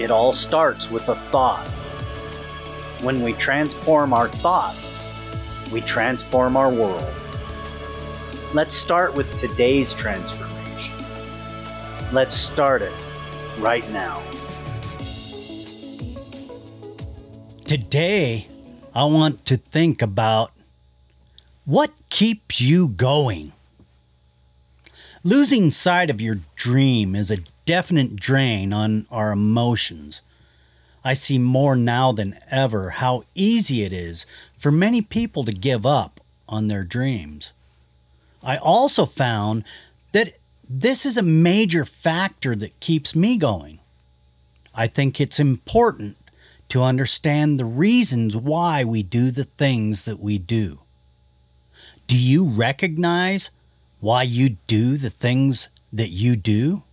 It all starts with a thought. When we transform our thoughts, we transform our world. Let's start with today's transformation. Let's start it right now. Today, I want to think about what keeps you going. Losing sight of your dream is a definite drain on our emotions. I see more now than ever how easy it is for many people to give up on their dreams. I also found that this is a major factor that keeps me going. I think it's important to understand the reasons why we do the things that we do. Do you recognize why you do the things that you do?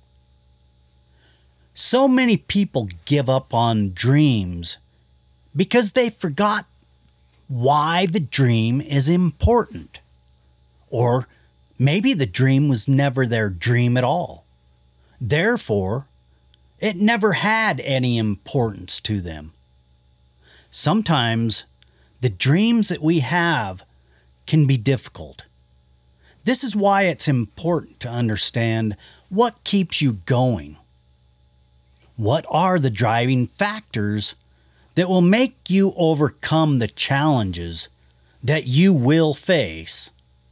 So many people give up on dreams because they forgot why the dream is important. Or maybe the dream was never their dream at all. Therefore, it never had any importance to them. Sometimes the dreams that we have can be difficult. This is why it's important to understand what keeps you going. What are the driving factors that will make you overcome the challenges that you will face?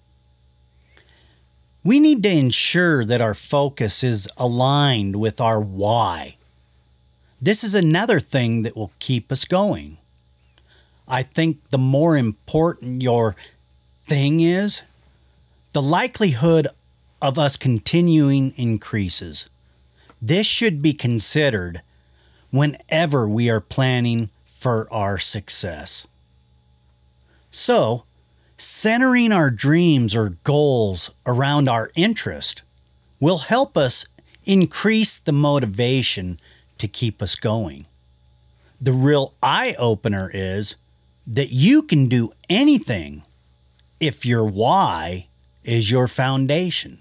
We need to ensure that our focus is aligned with our why. This is another thing that will keep us going. I think the more important your thing is, the likelihood of us continuing increases. This should be considered whenever we are planning for our success. So, centering our dreams or goals around our interest will help us increase the motivation to keep us going. The real eye-opener is that you can do anything if your why is your foundation.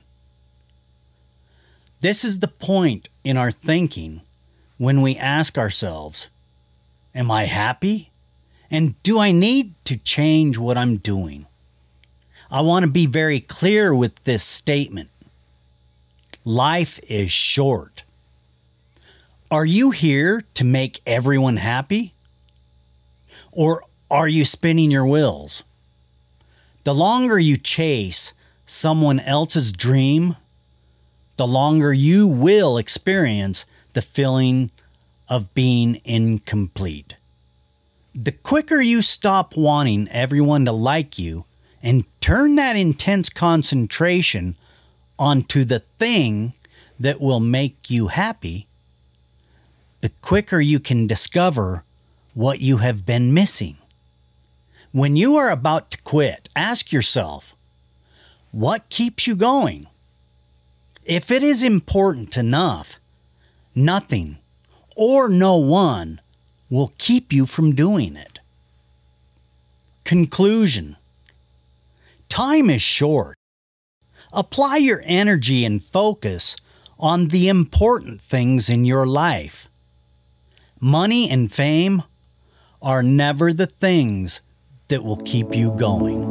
This is the point in our thinking when we ask ourselves, am I happy? And do I need to change what I'm doing? I want to be very clear with this statement. Life is short. Are you here to make everyone happy? Or are you spinning your wheels? The longer you chase someone else's dream, the longer you will experience the feeling of being incomplete. The quicker you stop wanting everyone to like you and turn that intense concentration onto the thing that will make you happy, the quicker you can discover what you have been missing. When you are about to quit, ask yourself, what keeps you going? If it is important enough, nothing or no one will keep you from doing it. Conclusion. Time is short. Apply your energy and focus on the important things in your life. Money and fame are never the things that will keep you going.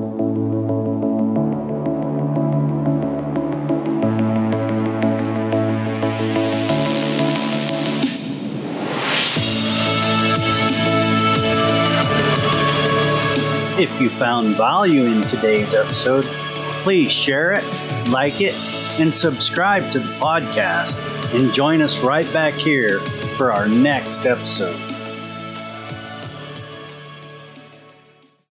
If you found value in today's episode, please share it, like it, and subscribe to the podcast. And join us right back here for our next episode.